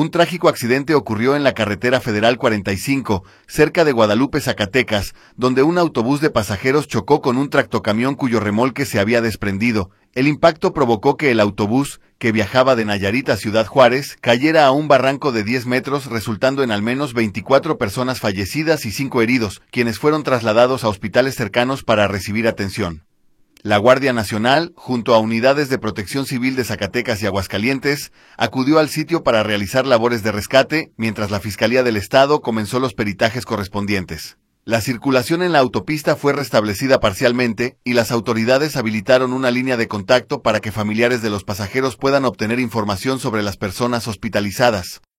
Un trágico accidente ocurrió en la carretera federal 45, cerca de Guadalupe, Zacatecas, donde un autobús de pasajeros chocó con un tractocamión cuyo remolque se había desprendido. El impacto provocó que el autobús, que viajaba de Nayarit a Ciudad Juárez, cayera a un barranco de 10 metros, resultando en al menos 24 personas fallecidas y 5 heridos, quienes fueron trasladados a hospitales cercanos para recibir atención. La Guardia Nacional, junto a unidades de Protección Civil de Zacatecas y Aguascalientes, acudió al sitio para realizar labores de rescate, mientras la Fiscalía del Estado comenzó los peritajes correspondientes. La circulación en la autopista fue restablecida parcialmente y las autoridades habilitaron una línea de contacto para que familiares de los pasajeros puedan obtener información sobre las personas hospitalizadas.